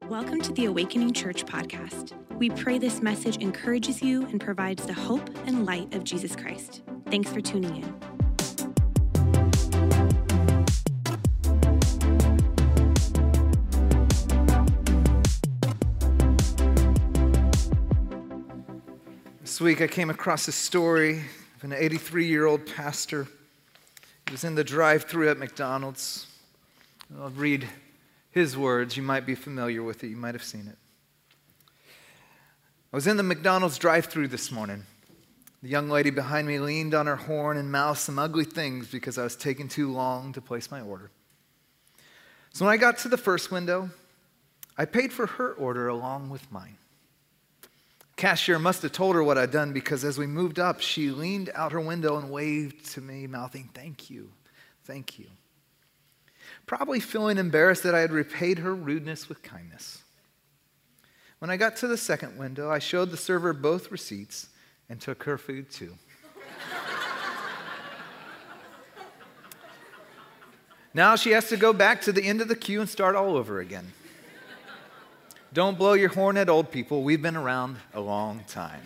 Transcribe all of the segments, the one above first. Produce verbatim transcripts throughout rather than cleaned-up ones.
Welcome to the Awakening Church podcast. We pray this message encourages you and provides the hope and light of Jesus Christ. Thanks for tuning in. This week I came across a story of an eighty-three-year-old pastor. He was in the drive-thru at McDonald's. I'll read his words. You might be familiar with it. You might have seen it. I was in the McDonald's drive-thru this morning. The young lady behind me leaned on her horn and mouthed some ugly things because I was taking too long to place my order. So when I got to the first window, I paid for her order along with mine. Cashier must have told her what I'd done because as we moved up, she leaned out her window and waved to me, mouthing, "Thank you, thank you." Probably feeling embarrassed that I had repaid her rudeness with kindness. When I got to the second window, I showed the server both receipts and took her food too. Now she has to go back to the end of the queue and start all over again. Don't blow your horn at old people. We've been around a long time.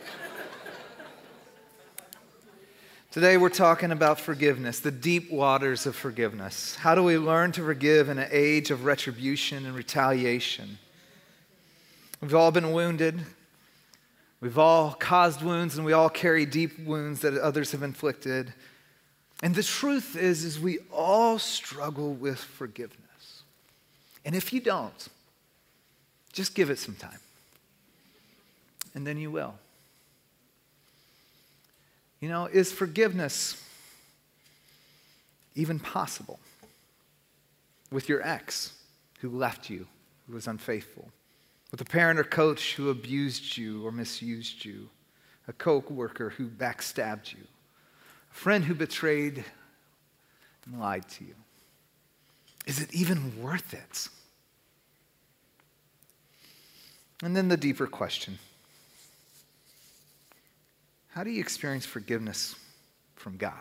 Today we're talking about forgiveness, the deep waters of forgiveness. How do we learn to forgive in an age of retribution and retaliation? We've all been wounded. We've all caused wounds, and we all carry deep wounds that others have inflicted. And the truth is, is we all struggle with forgiveness. And if you don't, just give it some time, and then you will. You know, is forgiveness even possible with your ex who left you, who was unfaithful, with a parent or coach who abused you or misused you, a co-worker who backstabbed you, a friend who betrayed and lied to you? Is it even worth it? And then the deeper question: how do you experience forgiveness from God?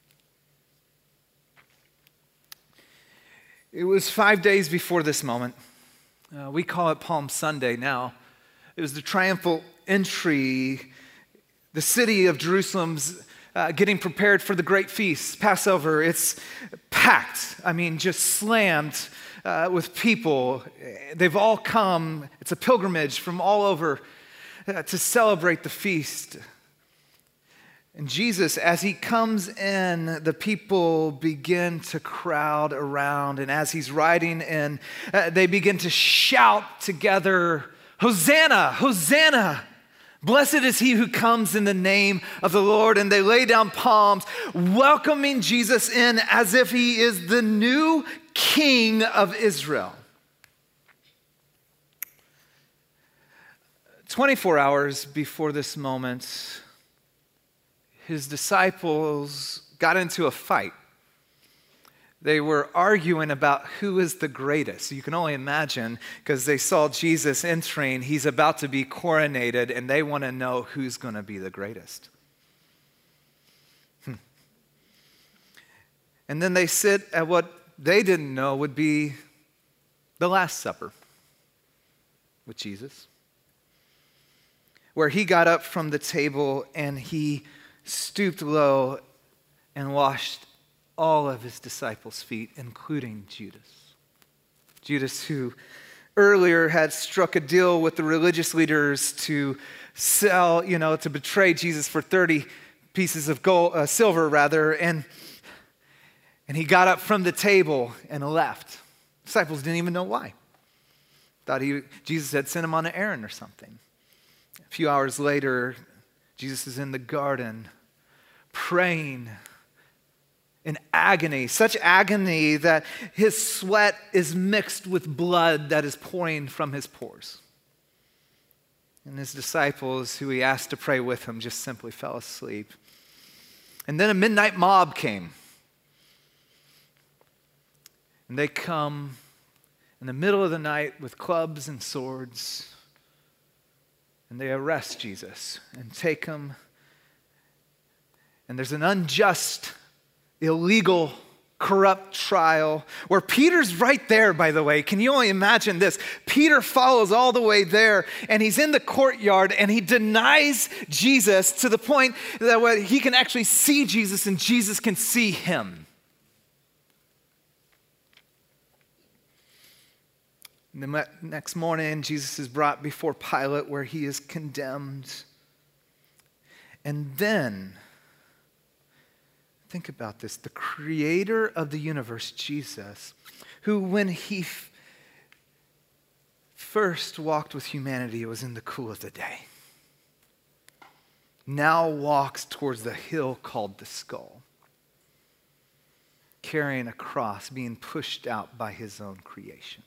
It was five days before this moment. Uh, we call it Palm Sunday now. It was the triumphal entry, the city of Jerusalem's uh, getting prepared for the great feast, Passover. It's packed, I mean, just slammed uh, with people. They've all come. It's a pilgrimage from all over uh, to celebrate the feast. And Jesus, as he comes in, the people begin to crowd around. And as he's riding in, uh, they begin to shout together, "Hosanna, Hosanna! Blessed is he who comes in the name of the Lord." And they lay down palms, welcoming Jesus in as if he is the new King of Israel. twenty-four hours before this moment, his disciples got into a fight. They were arguing about who is the greatest. You can only imagine, because they saw Jesus entering. He's about to be coronated, and they want to know who's going to be the greatest. Hmm. And then they sit at what they didn't know would be the Last Supper with Jesus, where he got up from the table and he stooped low and washed all of his disciples' feet, including Judas. Judas, who earlier had struck a deal with the religious leaders to sell, you know, to betray Jesus for thirty pieces of gold, uh, silver rather, and, and he got up from the table and left. Disciples didn't even know why. Thought he, Jesus had sent him on an errand or something. A few hours later, Jesus is in the garden praying in agony, such agony that his sweat is mixed with blood that is pouring from his pores. And his disciples, who he asked to pray with him, just simply fell asleep. And then a midnight mob came. And they come in the middle of the night with clubs and swords. And they arrest Jesus and take him. And there's an unjust, illegal corrupt trial, where Peter's right there, by the way. Can you only imagine this? Peter follows all the way there, and he's in the courtyard, and he denies Jesus to the point that he can actually see Jesus, and Jesus can see him. The next morning, Jesus is brought before Pilate, where he is condemned. And then, think about this, the creator of the universe, Jesus, who when he f- first walked with humanity, it was in the cool of the day, now walks towards the hill called the skull, carrying a cross, being pushed out by his own creation.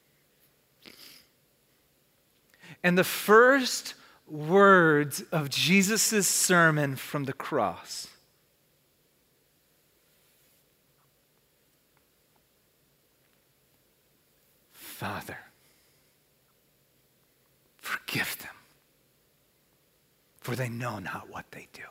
And the first words of Jesus' sermon from the cross, Father, forgive them, for they know not what they do.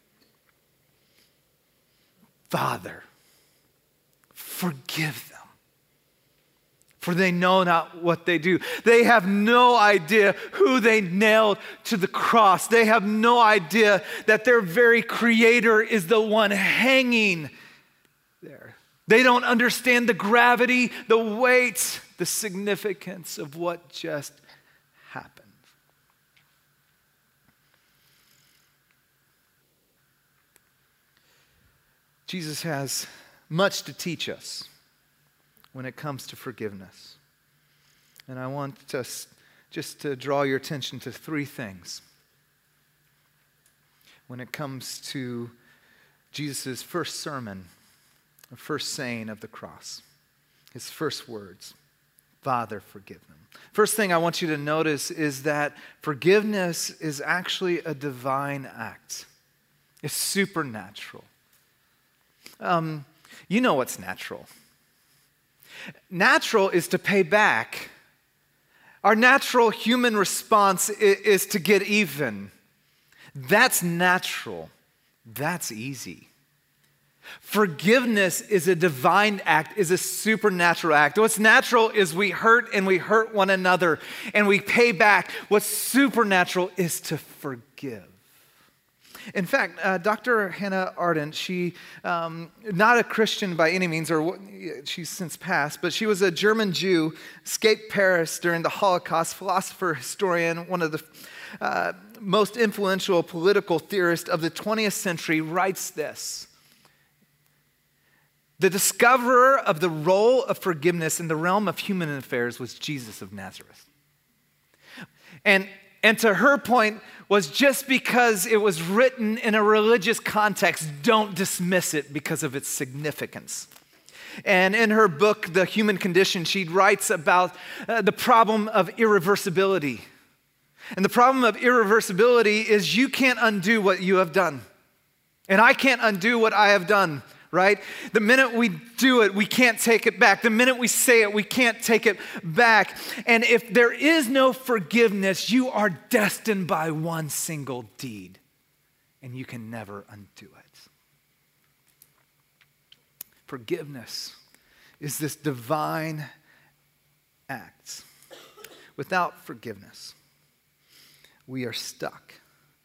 Father, forgive them, for they know not what they do. They have no idea who they nailed to the cross. They have no idea that their very creator is the one hanging there. They don't understand the gravity, the weight, the significance of what just happened. Jesus has much to teach us when it comes to forgiveness. And I want us just to draw your attention to three things when it comes to Jesus' first sermon, the first saying of the cross, his first words, Father, forgive them. First thing I want you to notice is that forgiveness is actually a divine act. It's supernatural. Um, you know what's natural. Natural is to pay back. Our natural human response is, is to get even. That's natural. That's easy. Forgiveness is a divine act, is a supernatural act. What's natural is we hurt and we hurt one another and we pay back. What's supernatural is to forgive. In fact, uh, Doctor Hannah Arendt, she, um, not a Christian by any means, or she's since passed, but she was a German Jew, escaped Paris during the Holocaust, philosopher, historian, one of the uh, most influential political theorists of the twentieth century, writes this. The discoverer of the role of forgiveness in the realm of human affairs was Jesus of Nazareth. And, and to her point was, just because it was written in a religious context, don't dismiss it because of its significance. And in her book, The Human Condition, she writes about uh, the problem of irreversibility. And the problem of irreversibility is you can't undo what you have done. And I can't undo what I have done. Right? The minute we do it, we can't take it back. The minute we say it, we can't take it back. And if there is no forgiveness, you are destined by one single deed, and you can never undo it. Forgiveness is this divine act. Without forgiveness, we are stuck,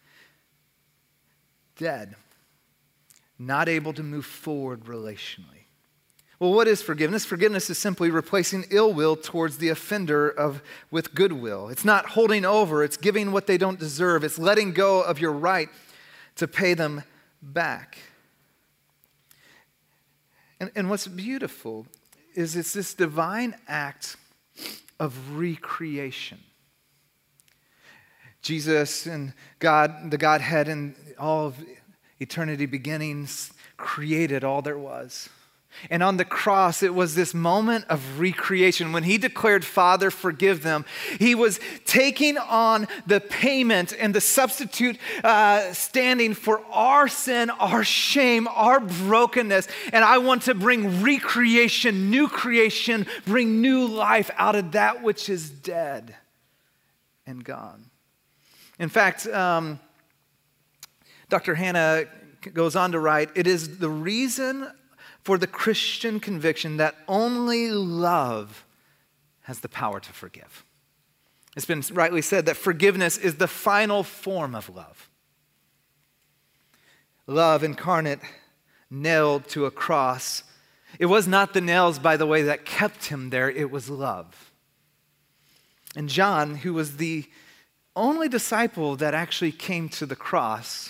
dead, not able to move forward relationally. Well, what is forgiveness? Forgiveness is simply replacing ill will towards the offender of, with goodwill. It's not holding over. It's giving what they don't deserve. It's letting go of your right to pay them back. And, and what's beautiful is it's this divine act of recreation. Jesus and God, the Godhead and all of eternity beginnings, created all there was. And on the cross, it was this moment of recreation. When he declared, Father, forgive them, he was taking on the payment and the substitute uh, standing for our sin, our shame, our brokenness. And I want to bring recreation, new creation, bring new life out of that which is dead and gone. In fact, um, Doctor Hannah goes on to write, it is the reason for the Christian conviction that only love has the power to forgive. It's been rightly said that forgiveness is the final form of love. Love incarnate, nailed to a cross. It was not the nails, by the way, that kept him there. It was love. And John, who was the only disciple that actually came to the cross,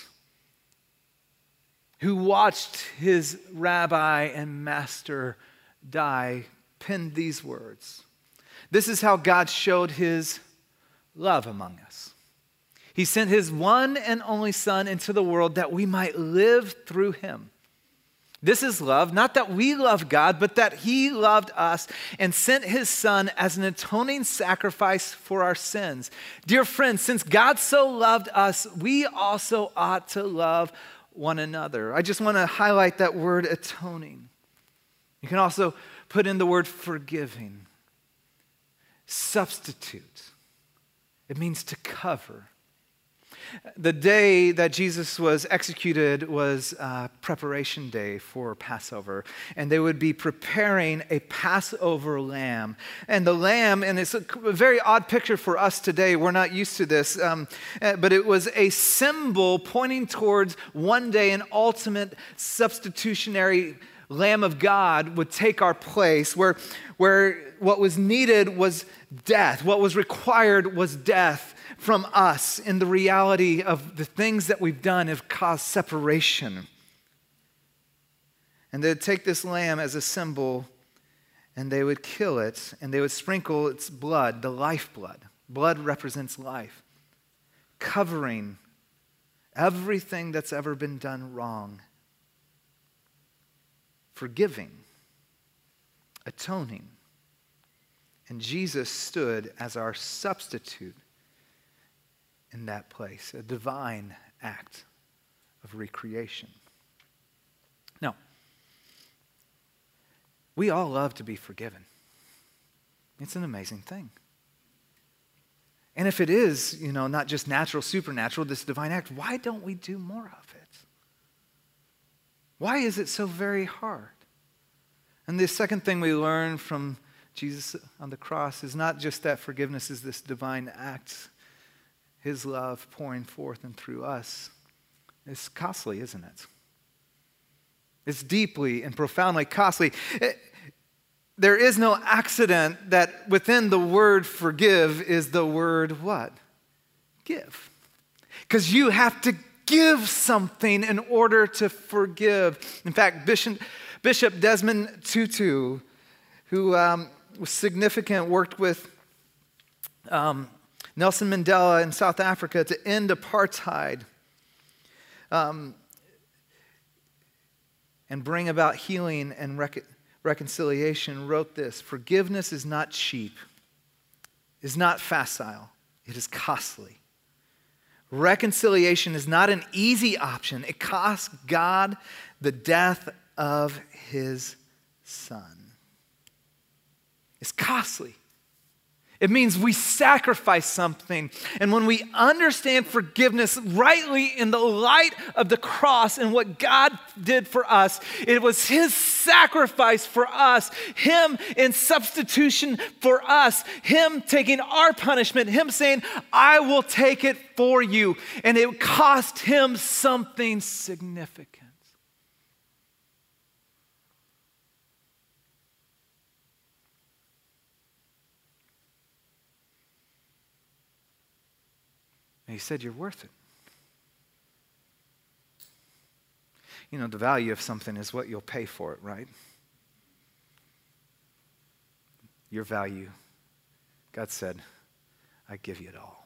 who watched his rabbi and master die, penned these words. This is how God showed his love among us. He sent his one and only Son into the world that we might live through him. This is love, not that we love God, but that he loved us and sent his Son as an atoning sacrifice for our sins. Dear friends, since God so loved us, we also ought to love one another. I just want to highlight that word atoning. You can also put in the word forgiving. Substitute. It means to cover. The day that Jesus was executed was uh, preparation day for Passover, and they would be preparing a Passover lamb. And the lamb, and it's a very odd picture for us today, we're not used to this, um, but it was a symbol pointing towards one day an ultimate substitutionary Lamb of God would take our place, where, where what was needed was death, what was required was death from us in the reality of the things that we've done have caused separation. And they'd take this lamb as a symbol and they would kill it and they would sprinkle its blood, the lifeblood. Blood represents life, covering everything that's ever been done wrong, forgiving, atoning. And Jesus stood as our substitute in that place, a divine act of recreation. Now, we all love to be forgiven. It's an amazing thing. And if it is, you know, not just natural, supernatural, this divine act, why don't we do more of it? Why is it so very hard? And the second thing we learn from Jesus on the cross is not just that forgiveness is this divine act, his love pouring forth and through us. It's costly, isn't it? It's deeply and profoundly costly. It, there is no accident that within the word forgive is the word what? Give. Because you have to give something in order to forgive. In fact, Bishop, Bishop Desmond Tutu, who um, was significant, worked with um, Nelson Mandela in South Africa to end apartheid um, and bring about healing and rec- reconciliation, wrote this: forgiveness is not cheap, is not facile, it is costly. Reconciliation is not an easy option. It costs God the death of his Son. It's costly. It means we sacrifice something. And when we understand forgiveness rightly in the light of the cross and what God did for us, it was his sacrifice for us, him in substitution for us, him taking our punishment, him saying, I will take it for you. And it cost him something significant. And he said, you're worth it. You know, the value of something is what you'll pay for it, right? Your value, God said, I give you it all.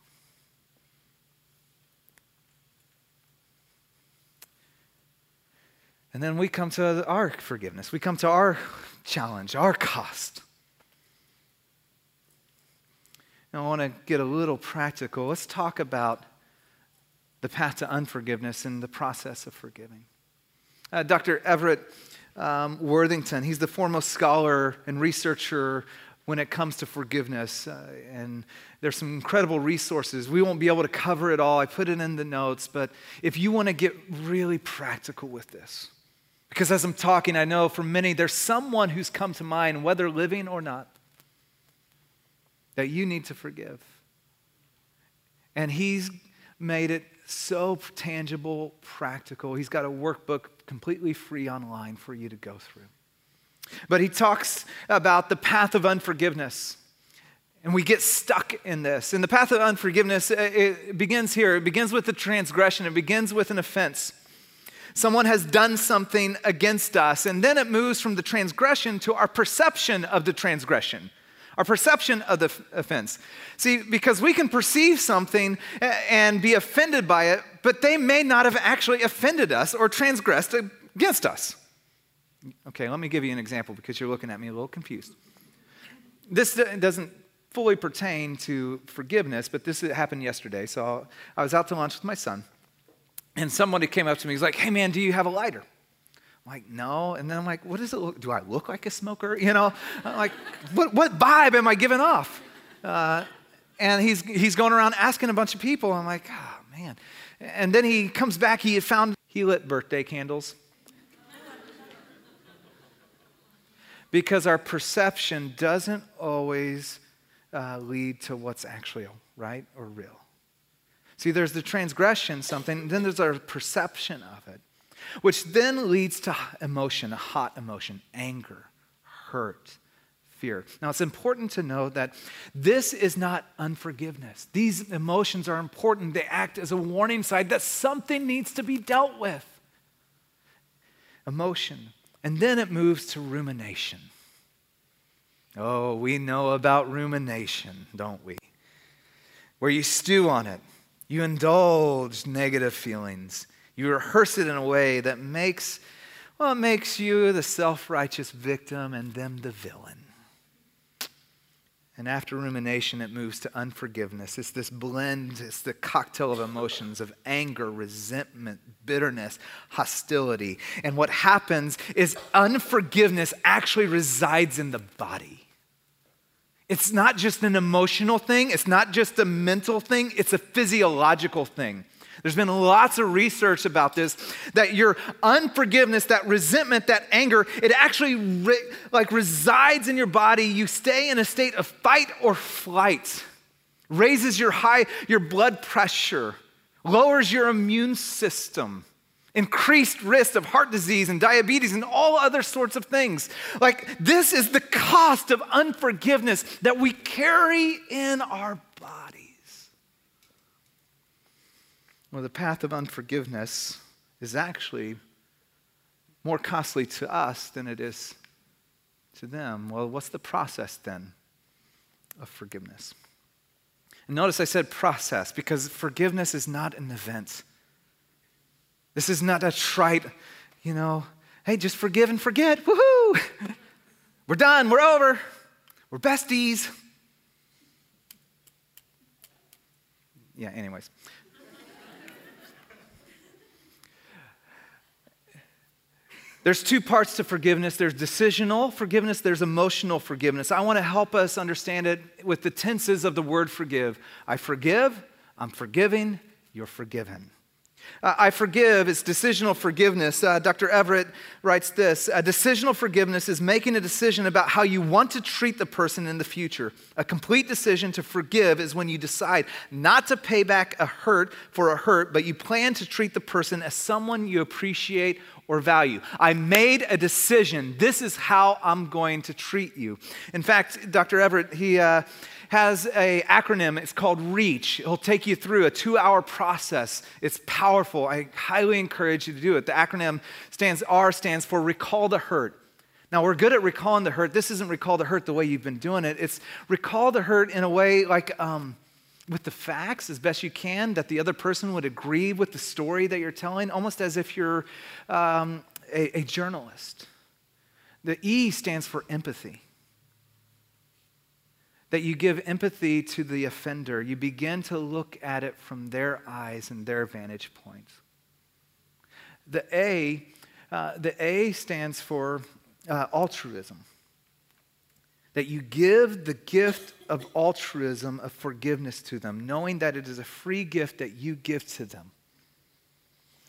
And then we come to our forgiveness. We come to our challenge, our cost. Now, I want to get a little practical. Let's talk about the path to unforgiveness and the process of forgiving. Uh, Doctor Everett um, Worthington, he's the foremost scholar and researcher when it comes to forgiveness. Uh, and there's some incredible resources. We won't be able to cover it all. I put it in the notes. But if you want to get really practical with this, Because as I'm talking, I know for many, there's someone who's come to mind, whether living or not, that you need to forgive. And he's made it so tangible, practical. He's got a workbook completely free online for you to go through. But he talks about the path of unforgiveness. And we get stuck in this. And the path of unforgiveness, it begins here. It begins with the transgression. It begins with an offense. Someone has done something against us, and then it moves from the transgression to our perception of the transgression, our perception of the offense. See, because we can perceive something and be offended by it, but they may not have actually offended us or transgressed against us. Okay, let me give you an example because you're looking at me a little confused. This doesn't fully pertain to forgiveness, but this happened yesterday. So I was out to lunch with my son. And somebody came up to me, he's like, hey man, do you have a lighter? I'm like, no. And then I'm like, what does it look, do I look like a smoker? You know, I'm like, what, what vibe am I giving off? Uh, and he's, he's going around asking a bunch of people. I'm like, oh man. And then he comes back, he had found, he lit birthday candles. Because our perception doesn't always uh, lead to what's actually right or real. See, there's the transgression, something, then there's our perception of it, which then leads to emotion, a hot emotion, anger, hurt, fear. Now, it's important to know that this is not unforgiveness. These emotions are important. They act as a warning sign that something needs to be dealt with. Emotion. And then it moves to rumination. Oh, we know about rumination, don't we? Where you stew on it. You indulge negative feelings. You rehearse it in a way that makes, well, it makes you the self-righteous victim and them the villain. And after rumination, it moves to unforgiveness. It's this blend, it's the cocktail of emotions of anger, resentment, bitterness, hostility. And what happens is unforgiveness actually resides in the body. It's not just an emotional thing. It's not just a mental thing. It's a physiological thing. There's been lots of research about this, that your unforgiveness, that resentment, that anger, it actually re- like resides in your body. You stay in a state of fight or flight, raises your high, your blood pressure, lowers your immune system, increased risk of heart disease and diabetes and all other sorts of things. Like, this is the cost of unforgiveness that we carry in our bodies. Well, the path of unforgiveness is actually more costly to us than it is to them. Well, what's the process then of forgiveness? And notice I said process because forgiveness is not an event. This is not a trite, you know, hey, just forgive and forget. Woohoo! We're done. We're over. We're besties. Yeah, anyways. There's two parts to forgiveness. There's decisional forgiveness. There's emotional forgiveness. I want to help us understand it with the tenses of the word forgive. I forgive. I'm forgiving. You're forgiven. Uh, I forgive is decisional forgiveness. Uh, Doctor Everett writes this: a decisional forgiveness is making a decision about how you want to treat the person in the future. A complete decision to forgive is when you decide not to pay back a hurt for a hurt, but you plan to treat the person as someone you appreciate or value. I made a decision. This is how I'm going to treat you. In fact, Doctor Everett, he uh, has an acronym. It's called REACH. It'll take you through a two-hour process. It's powerful. I highly encourage you to do it. The acronym stands, R stands for Recall the Hurt. Now, we're good at recalling the hurt. This isn't recall the hurt the way you've been doing it. It's recall the hurt in a way like um, with the facts as best you can, that the other person would agree with the story that you're telling, almost as if you're um, a, a journalist. The E stands for empathy. That you give empathy to the offender. You begin to look at it from their eyes and their vantage point. The A, uh, the A stands for uh, altruism. That you give the gift of altruism, of forgiveness to them, knowing that it is a free gift that you give to them.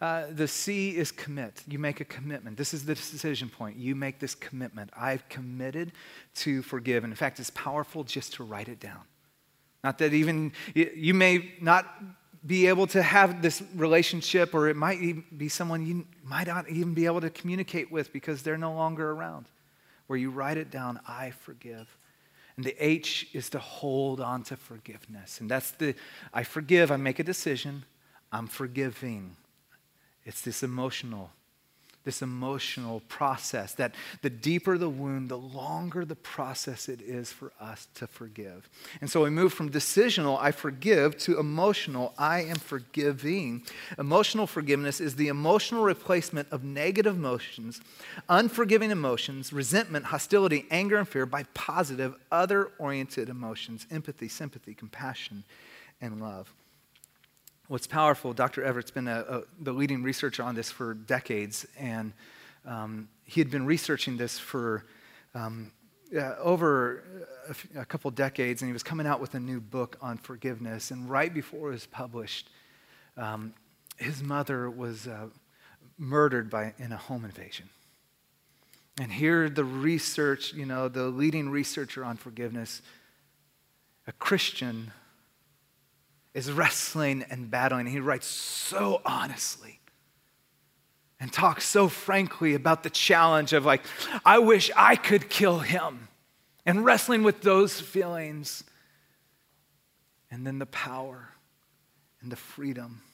Uh, the C is commit. You make a commitment. This is the decision point. You make this commitment. I've committed to forgive. And in fact, it's powerful just to write it down. Not that even, you may not be able to have this relationship, or it might even be someone you might not even be able to communicate with because they're no longer around. Where you write it down, I forgive. And the H is to hold on to forgiveness. And that's the, I forgive, I make a decision, I'm forgiving. It's this emotional, this emotional process that the deeper the wound, the longer the process it is for us to forgive. And so we move from decisional, I forgive, to emotional, I am forgiving. Emotional forgiveness is the emotional replacement of negative emotions, unforgiving emotions, resentment, hostility, anger, and fear by positive, other-oriented emotions, empathy, sympathy, compassion, and love. What's powerful, Doctor Everett's been a, a, the leading researcher on this for decades, and um, he had been researching this for um, uh, over a, f- a couple decades, and he was coming out with a new book on forgiveness. And right before it was published, um, his mother was uh, murdered by in a home invasion. And here, the research, you know, the leading researcher on forgiveness, a Christian, is wrestling and battling. He writes so honestly and talks so frankly about the challenge of like, I wish I could kill him, and wrestling with those feelings. And then the power and the freedom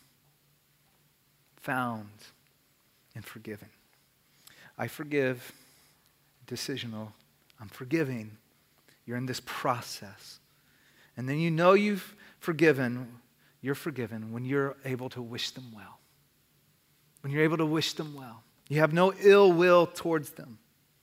found in forgiving. I forgive, decisional, I'm forgiving. You're in this process. And then you know you've forgiven, you're forgiven when you're able to wish them well. When you're able to wish them well. You have no ill will towards them.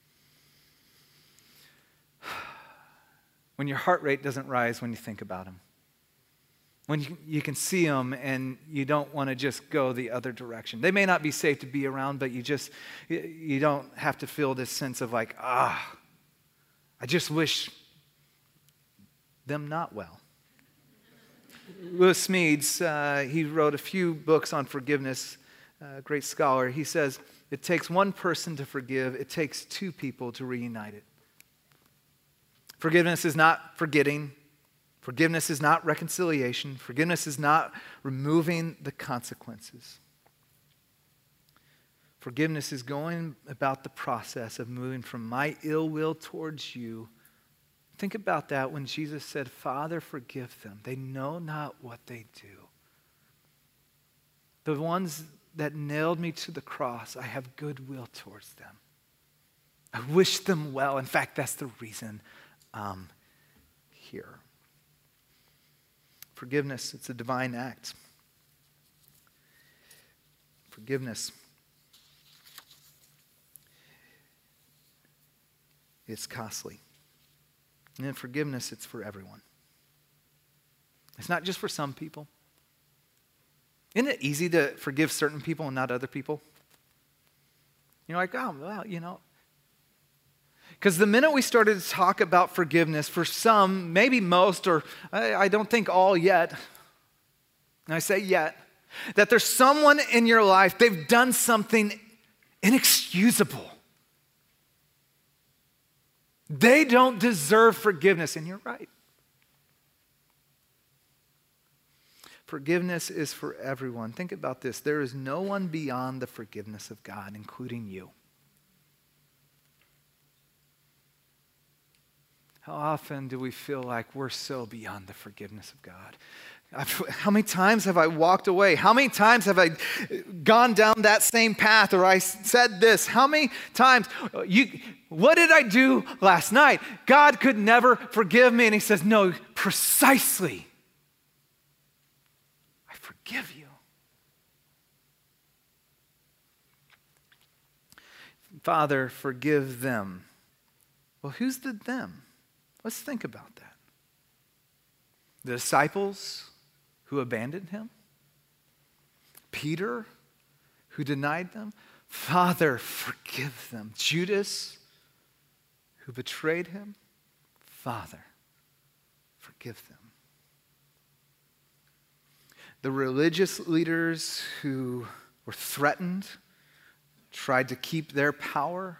When your heart rate doesn't rise when you think about them. When you, you can see them and you don't want to just go the other direction. They may not be safe to be around, but you just, you don't have to feel this sense of like, ah, I just wish them not well. Lewis Smedes, uh, he wrote a few books on forgiveness, a great scholar. He says, it takes one person to forgive, it takes two people to reunite it. Forgiveness is not forgetting. Forgiveness is not reconciliation. Forgiveness is not removing the consequences. Forgiveness is going about the process of moving from my ill will towards you. Think about that when Jesus said, Father, forgive them. They know not what they do. The ones that nailed me to the cross, I have goodwill towards them. I wish them well. In fact, that's the reason I'm here. Forgiveness, it's a divine act. Forgiveness. It's costly. And in forgiveness, it's for everyone. It's not just for some people. Isn't it easy to forgive certain people and not other people? You're like, oh, well, you know. Because the minute we started to talk about forgiveness, for some, maybe most, or I, I don't think all yet, and I say yet, that there's someone in your life, they've done something inexcusable. They don't deserve forgiveness, and you're right. Forgiveness is for everyone. Think about this. There is no one beyond the forgiveness of God, including you. How often do we feel like we're so beyond the forgiveness of God? I've, how many times have I walked away? How many times have I gone down that same path, or I said this? How many times? You, what did I do last night? God could never forgive me. And he says, no, precisely. I forgive you. Father, forgive them. Well, who's the them? Let's think about that. The disciples who abandoned him? Peter who denied them? Father, forgive them. Judas who betrayed him? Father, forgive them. The religious leaders who or threatened, tried to keep their power.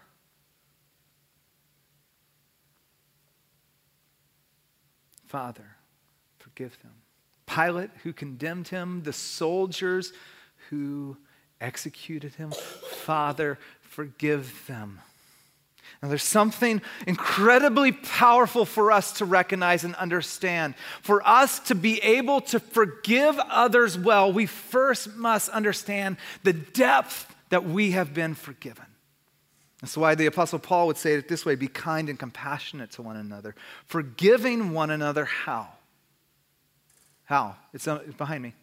Father, forgive them. Pilate, who condemned him, the soldiers who executed him, Father, forgive them. Now, there's something incredibly powerful for us to recognize and understand. For us to be able to forgive others well, we first must understand the depth that we have been forgiven. That's why the Apostle Paul would say it this way: be kind and compassionate to one another, forgiving one another. How? How? It's behind me.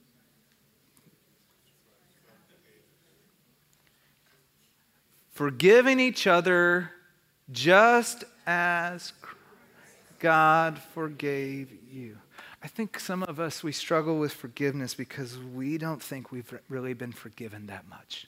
Forgiving each other just as God forgave you. I think some of us, we struggle with forgiveness because we don't think we've really been forgiven that much.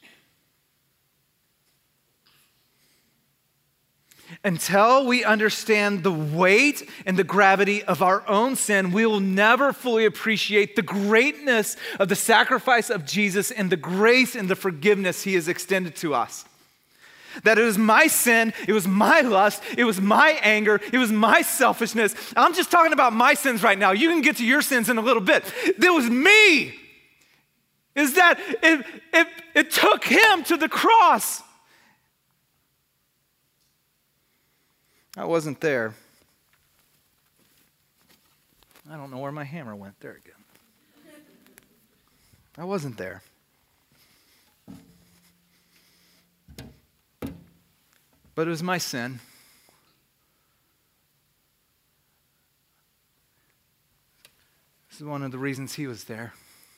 Until we understand the weight and the gravity of our own sin, we will never fully appreciate the greatness of the sacrifice of Jesus and the grace and the forgiveness he has extended to us. That it was my sin, it was my lust, it was my anger, it was my selfishness. I'm just talking about my sins right now. You can get to your sins in a little bit. It was me. Is that it, it, it took him to the cross. I wasn't there. I don't know where my hammer went. There again. I wasn't there. But it was my sin. This is one of the reasons he was there.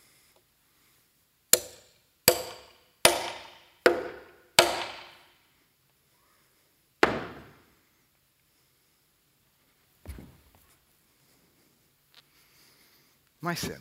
My sin.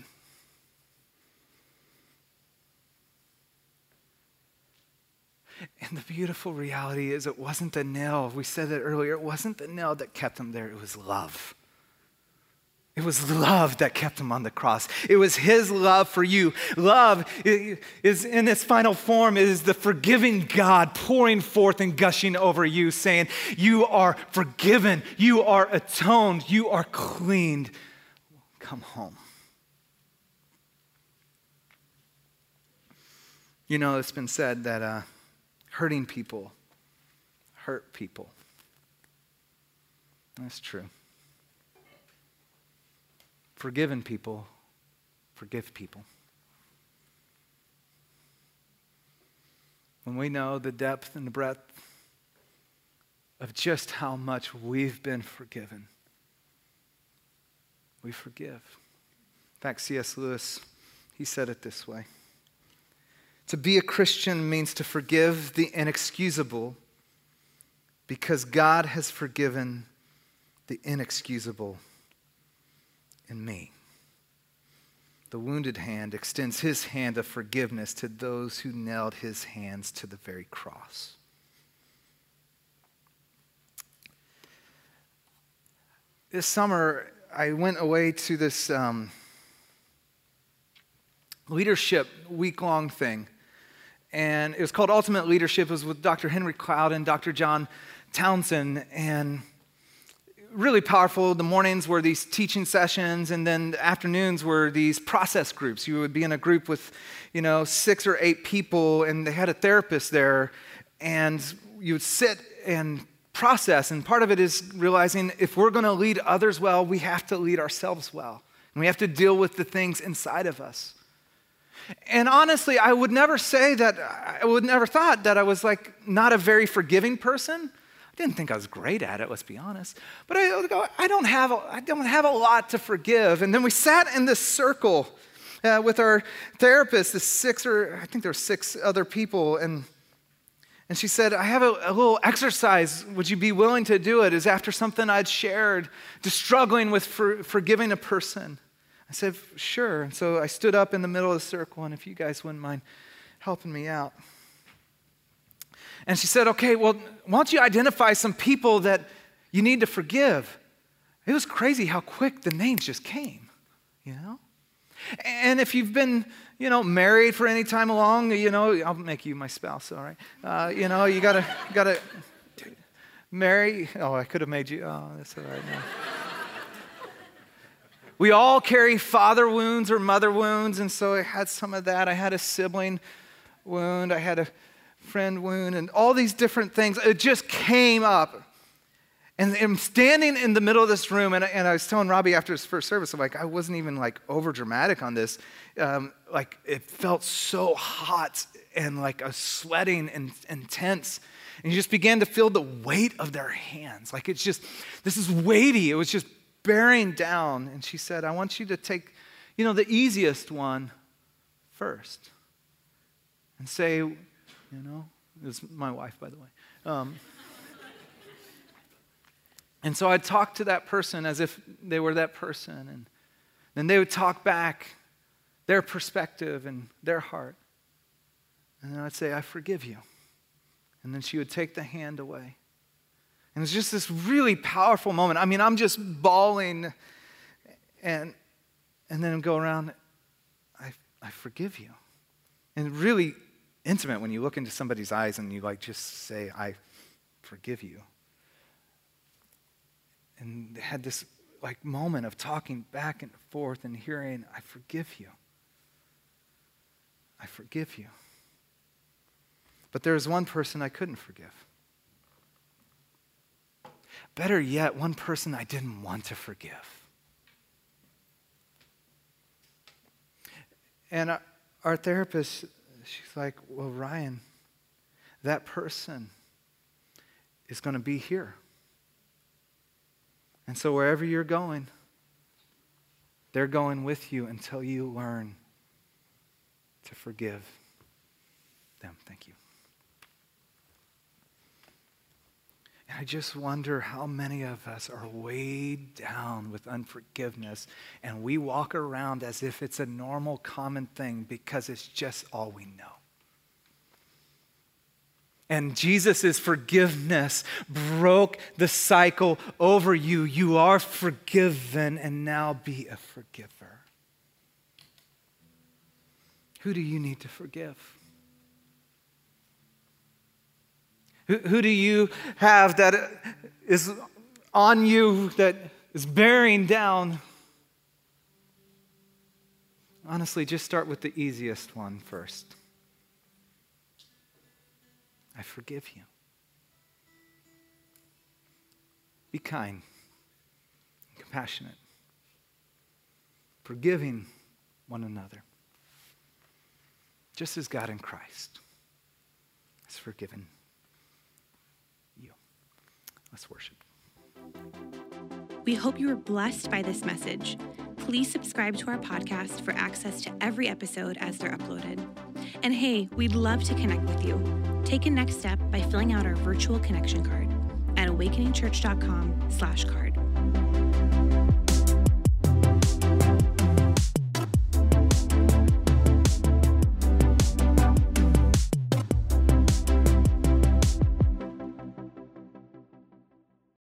And the beautiful reality is it wasn't the nail. We said it earlier. It wasn't the nail that kept him there. It was love. It was love that kept him on the cross. It was his love for you. Love is in its final form. It is the forgiving God pouring forth and gushing over you, saying, you are forgiven. You are atoned. You are cleaned. Come home. You know, it's been said that uh, hurting people hurt people. That's true. Forgiven people forgive people. When we know the depth and the breadth of just how much we've been forgiven, we forgive. In fact, C S Lewis, he said it this way. To be a Christian means to forgive the inexcusable because God has forgiven the inexcusable in me. The wounded hand extends his hand of forgiveness to those who nailed his hands to the very cross. This summer, I went away to this um, leadership week-long thing. And it was called Ultimate Leadership. It was with Doctor Henry Cloud and Doctor John Townsend. And really powerful. The mornings were these teaching sessions, and then the afternoons were these process groups. You would be in a group with, you know, six or eight people, and they had a therapist there, and you would sit and process. And part of it is realizing if we're going to lead others well, we have to lead ourselves well. And we have to deal with the things inside of us. And honestly, I would never say that, I would never thought that I was like not a very forgiving person. I didn't think I was great at it, let's be honest. But I would go, I don't have a, I don't have a lot to forgive. And then we sat in this circle uh, with our therapist, the six or, I think there were six other people. And, and she said, I have a, a little exercise. Would you be willing to do it? Is after something I'd shared, just struggling with for, forgiving a person. I said, sure. And so I stood up in the middle of the circle, and if you guys wouldn't mind helping me out. And she said, okay, well, why don't you identify some people that you need to forgive? It was crazy how quick the names just came, you know? And if you've been, you know, married for any time along, you know, I'll make you my spouse, all right? Uh, you know, you gotta, gotta marry. Oh, I could have made you. Oh, that's all right now. We all carry father wounds or mother wounds, and so I had some of that. I had a sibling wound. I had a friend wound, and all these different things. It just came up. And I'm standing in the middle of this room, and, and I was telling Robbie after his first service, I'm like, I wasn't even like over dramatic on this. Um, like it felt so hot and like I was sweating and intense. And you just began to feel the weight of their hands. Like it's just, this is weighty. It was just bearing down. And she said, I want you to take, you know, the easiest one first. And say, you know, it was my wife, by the way. Um, And so I'd talk to that person as if they were that person. And then they would talk back their perspective and their heart. And then I'd say, I forgive you. And then she would take the hand away. And it's just this really powerful moment. I mean, I'm just bawling. And, and then go around, I, I forgive you. And really intimate when you look into somebody's eyes and you like just say, I forgive you. And they had this like moment of talking back and forth and hearing, I forgive you. I forgive you. But there was one person I couldn't forgive. Better yet, one person I didn't want to forgive. And our, our therapist, she's like, well, Ryan, that person is going to be here. And so wherever you're going, they're going with you until you learn to forgive them. Thank you. And I just wonder how many of us are weighed down with unforgiveness, and we walk around as if it's a normal, common thing because it's just all we know. And Jesus' forgiveness broke the cycle over you. You are forgiven, and now be a forgiver. Who do you need to forgive? Who, who do you have that is on you, that is bearing down? Honestly, just start with the easiest one first. I forgive you. Be kind, compassionate, forgiving one another, just as God in Christ has forgiven you. Let's worship. We hope you were blessed by this message. Please subscribe to our podcast for access to every episode as they're uploaded. And hey, we'd love to connect with you. Take a next step by filling out our virtual connection card at awakeningchurch.com slash card.